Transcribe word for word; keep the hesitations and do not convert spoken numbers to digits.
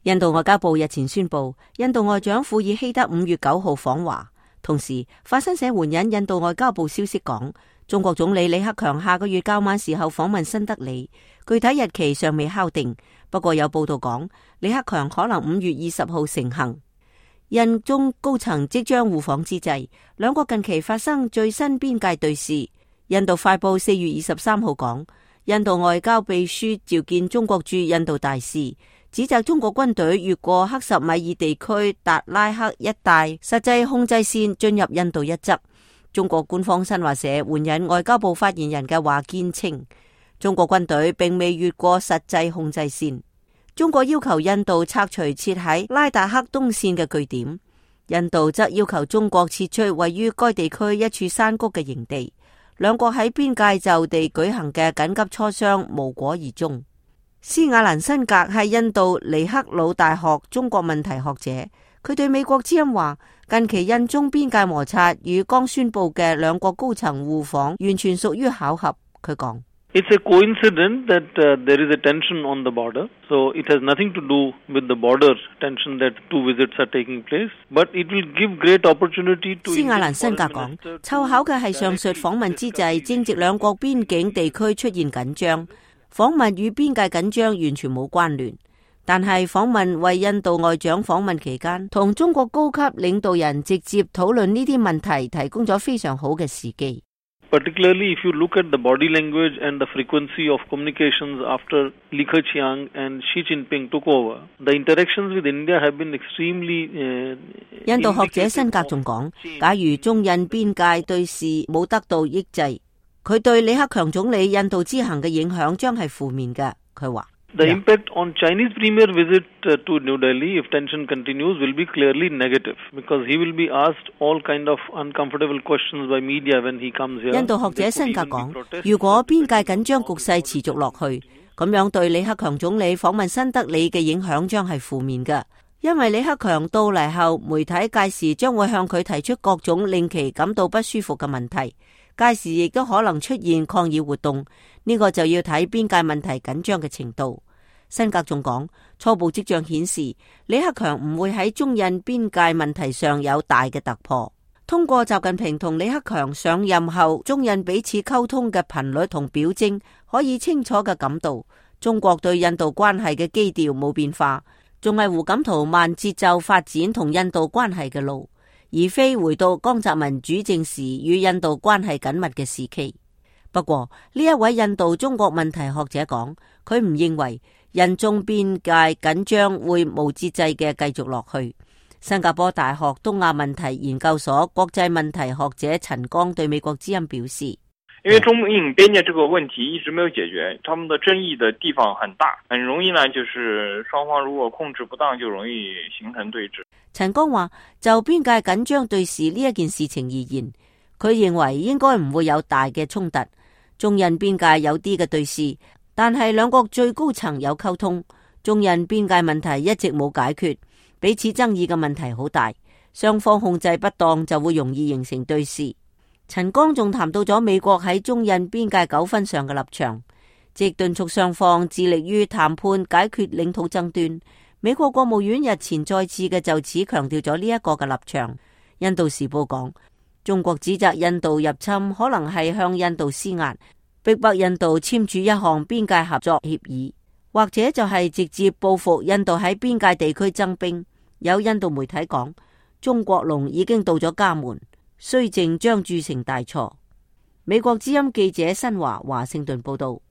印度外交部日前宣布，印度外長庫爾希德五月九號訪華。同時，法新社援引印度外交部消息講，中國總理李克強下個月較晚時候訪問新德里，具體日期尚未敲定。不過有報道講，李克強可能五月二十號成行。印中高層即將互訪之際，兩國近期發生最新邊界對峙。印度快報四月二十三號講，印度外交秘書召見中國駐印度大使，指責中國軍隊越過克什米爾地區達拉克一帶實際控制線進入印度一側。中國官方新華社援引外交部發言人嘅話堅稱，中國軍隊並未越過實際控制線。中國要求印度拆除設喺拉達克東線嘅據點，印度則要求中國撤出位於該地區一處山谷嘅營地。兩國喺邊界就地舉行嘅緊急磋商無果而終。斯瓦蘭辛格係印度尼克魯大學中國問題學者，佢對美國之音話，近期印中邊界摩擦與剛宣布嘅兩國高層互訪完全屬於巧合。佢講 ：It's a coincidence that uh, there is a tension on the border, so it has nothing to do with the border tension that two visits are taking place, but it will give great opportunity to。斯瓦蘭辛格講，湊巧嘅係上述訪問之際，正值兩國邊境地區出現緊張。訪問與邊界緊張完全冇關聯，但係訪問為印度外長訪問期間同中國高級領導人直接討論呢啲問題提供咗非常好嘅時機。 Particularly if you look at the body language and the frequency of communications after Li Keqiang and Xi Jinping took over, the interactions with India have been extremely。 印度學者辛格仲講，假如中印邊界對峙冇得到抑制，佢對李克強總理印度之行嘅影響將係負面嘅。佢話 ：The impact on Chinese premier visit to New Delhi if tension continues will be clearly negative because he will be asked all kind of uncomfortable questions by media when he comes here。 印度學者辛格講，如果邊界緊張局勢持續落去，咁樣對李克強總理訪問新德里嘅影響將係負面嘅，因為李克強到嚟後，媒體屆時將會向佢提出各種令其感到不舒服嘅問題。屆時亦都可能出現抗議活動，呢個就要睇邊界問題緊張嘅程度。辛格仲講，初步跡象顯示李克強唔會喺中印邊界問題上有大嘅突破。通過習近平同李克強上任後中印彼此溝通嘅頻率同表徵，可以清楚嘅感到中國對印度關係嘅基調冇變化，仲係胡錦濤慢節奏發展同印度關係嘅路，而非回到江澤民主政時與印度關係緊密嘅時期。不過呢一位印度中國問題學者講，佢唔認為印中邊界緊張會無節制嘅繼續落去。新加坡大學東亞問題研究所國際問題學者陳剛對美國之音表示， 因為中印邊界這個問題一直沒有解決，他們的爭議的地方很大，很容易呢，就是雙方如果控制不當，就容易形成對峙。 陳剛話，就邊界緊張對峙呢一件事情而言，佢認為應該唔會有大嘅衝突。中印邊界有啲嘅對峙，但係兩國最高層有溝通，中印邊界問題一直冇解決，彼此爭議嘅問題好大，雙方控制不當就會容易形成對峙。陳剛仲談到咗美國喺中印邊界糾紛上嘅立場，即敦促雙方致力於談判解決領土爭端。美國國務院日前再次嘅就此強調咗呢一個嘅立場。印度時報講，中國指責印度入侵可能係向印度施壓，逼迫印度簽署一項邊界合作協議，或者就係直接報復印度喺邊界地區增兵。有印度媒體講，中國龍已經到咗家門，綏靖將鑄成大錯。美國之音記者新華華盛頓報道。